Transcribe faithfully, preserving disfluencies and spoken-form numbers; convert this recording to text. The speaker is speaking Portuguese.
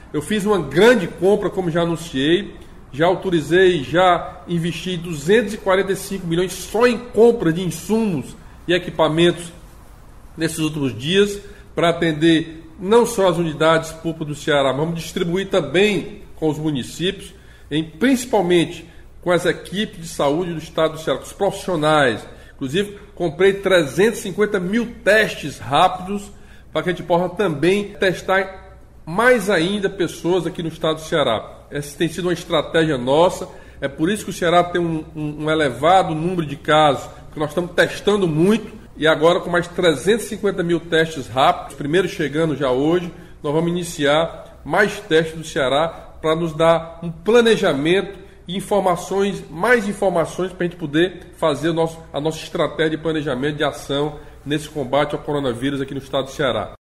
Eu fiz uma grande compra, como já anunciei, já autorizei, já investi duzentos e quarenta e cinco milhões só em compra de insumos e equipamentos nesses últimos dias, para atender não só as unidades públicas do Ceará, mas vamos distribuir também com os municípios, em, principalmente com as equipes de saúde do estado do Ceará, com os profissionais. Inclusive, comprei trezentos e cinquenta mil testes rápidos para que a gente possa também testar mais ainda pessoas aqui no estado do Ceará. Essa tem sido uma estratégia nossa, é por isso que o Ceará tem um, um, um elevado número de casos, porque nós estamos testando muito, e agora com mais trezentos e cinquenta mil testes rápidos, primeiros chegando já hoje, nós vamos iniciar mais testes do Ceará para nos dar um planejamento e informações, mais informações para a gente poder fazer o nosso, a nossa estratégia de planejamento de ação nesse combate ao coronavírus aqui no estado do Ceará.